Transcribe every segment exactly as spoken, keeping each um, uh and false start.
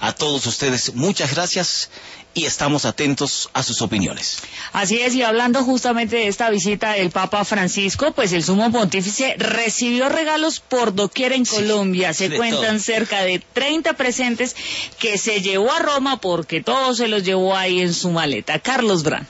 A todos ustedes, muchas gracias y estamos atentos a sus opiniones. Así es, y hablando justamente de esta visita del Papa Francisco, pues el sumo pontífice recibió regalos por doquier en sí, Colombia. Se cuentan todo. Cerca de treinta presentes que se llevó a Roma porque todos se los llevó ahí en su maleta. Carlos Brand.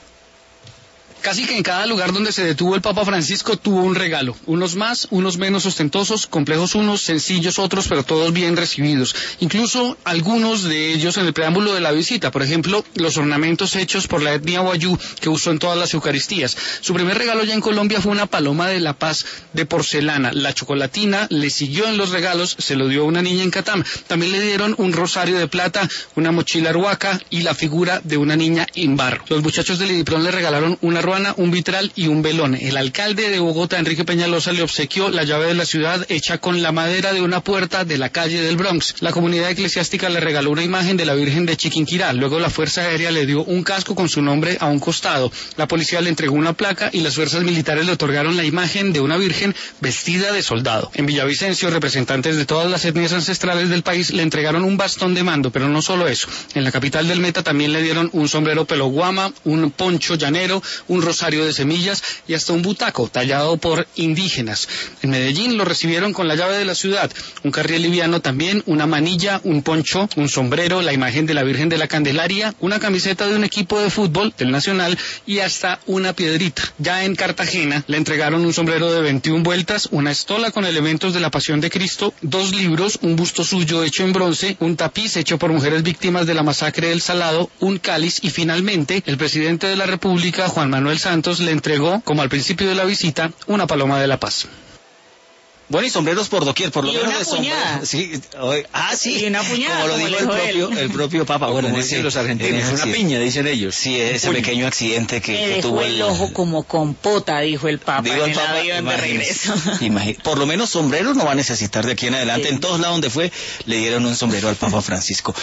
Casi que en cada lugar donde se detuvo el Papa Francisco tuvo un regalo, unos más, unos menos ostentosos, complejos unos, sencillos otros, pero todos bien recibidos. Incluso algunos de ellos en el preámbulo de la visita, por ejemplo, los ornamentos hechos por la etnia wayú que usó en todas las Eucaristías. Su primer regalo ya en Colombia fue una paloma de la paz de porcelana. La chocolatina le siguió en los regalos, se lo dio a una niña en Catam. También le dieron un rosario de plata, una mochila arhuaca y la figura de una niña en barro. Los muchachos del Idiprón le regalaron una ruana, un vitral y un velón. El alcalde de Bogotá, Enrique Peñalosa, le obsequió la llave de la ciudad hecha con la madera de una puerta de la calle del Bronx. La comunidad eclesiástica le regaló una imagen de la Virgen de Chiquinquirá. Luego la Fuerza Aérea le dio un casco con su nombre a un costado. La policía le entregó una placa y las fuerzas militares le otorgaron la imagen de una virgen vestida de soldado. En Villavicencio, representantes de todas las etnias ancestrales del país le entregaron un bastón de mando, pero no solo eso. En la capital del Meta también le dieron un sombrero pelo guama, un poncho llanero, un rosario de semillas y hasta un butaco tallado por indígenas. En Medellín lo recibieron con la llave de la ciudad, un carriel liviano también, una manilla, un poncho, un sombrero, la imagen de la Virgen de la Candelaria, una camiseta de un equipo de fútbol del Nacional y hasta una piedrita. Ya en Cartagena le entregaron un sombrero de veintiuna vueltas, una estola con elementos de la Pasión de Cristo, dos libros, un busto suyo hecho en bronce, un tapiz hecho por mujeres víctimas de la masacre del Salado, un cáliz y finalmente el presidente de la República, Juan Manuel Santos, le entregó, como al principio de la visita, una paloma de la paz. Bueno, y sombreros por doquier, por lo y menos una de puñada. Sí, ah, sí. Y una puñada, como lo como dijo el propio, el propio Papa. Bueno, como en ese, dicen los argentinos, en una sí, piña, dicen ellos. Sí, ese puño. pequeño accidente que, Me que dejó tuvo el ojo como compota, dijo el Papa, digo en el el Papa, avión de regreso. Imagínese, por lo menos sombreros no va a necesitar de aquí en adelante. Sí. En todos lados donde fue, le dieron un sombrero al Papa Francisco.